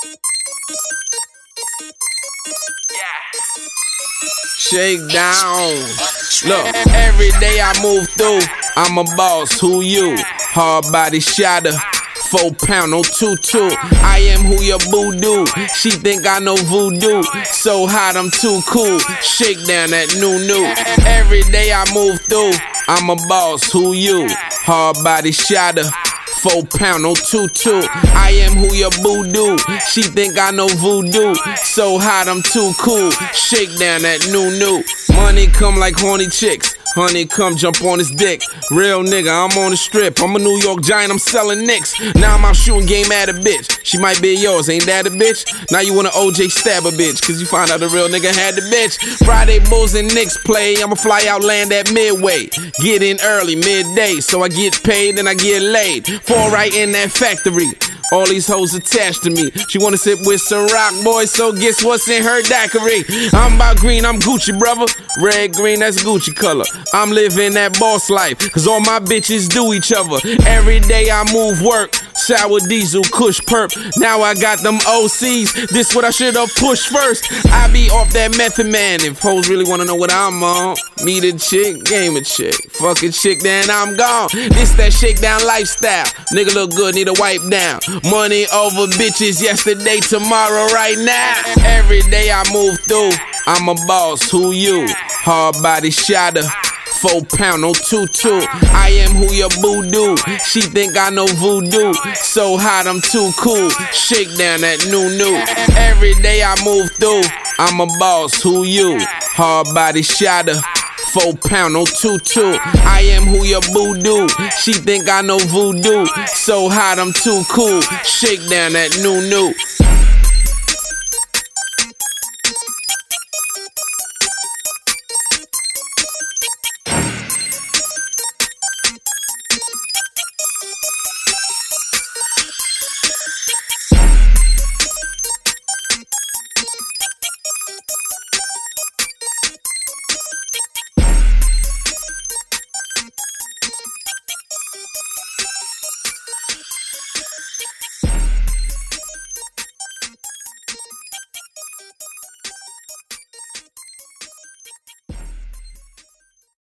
Shake down. Look, every day I move through, I'm a boss, who you? Hard body shotter, 4 pound, no 2-2. I am who your boo do. She think I know voodoo. So hot, I'm too cool. Shake down that new. Every day I move through, I'm a boss, who you? Hard body shotter, 4 pound, no 2-2. I am who your boo do. She think I know voodoo. So hot, I'm too cool. Shake down that new. Money come like horny chicks. Honey, come jump on his dick. Real nigga, I'm on the strip. I'm a New York Giant, I'm selling Knicks. Now I'm out shooting game at a bitch. She might be yours, ain't that a bitch? Now you wanna OJ stab a bitch, cause you find out the real nigga had the bitch. Friday Bulls and Knicks play, I'ma fly out, land at Midway. Get in early, midday, so I get paid and I get laid. Fall right in that factory. All these hoes attached to me. She wanna sit with some rock boys, so guess what's in her daiquiri? I'm about green, I'm Gucci, brother. Red, green, that's Gucci color. I'm living that boss life, cause all my bitches do each other. Every day I move work, sour diesel, kush perp. Now I got them OCs, this what I should've pushed first. I be off that method man, if hoes really wanna know what I'm on. Meet a chick, game a chick. Fuck a chick, then I'm gone. This that shakedown lifestyle. Nigga look good, need a wipe down. Money over bitches, yesterday, tomorrow, right now. Every day I move through, I'm a boss, who you? Hard body shotter, 4 pound, no 2-2. I am who your boo do. She think I know voodoo. So hot, I'm too cool. Shake down that new. Every day I move through, I'm a boss, who you? Hard body shotter, 4 pound, no 2-2. I am who your boo do. She think I know voodoo. So hot, I'm too cool. Shake down that new.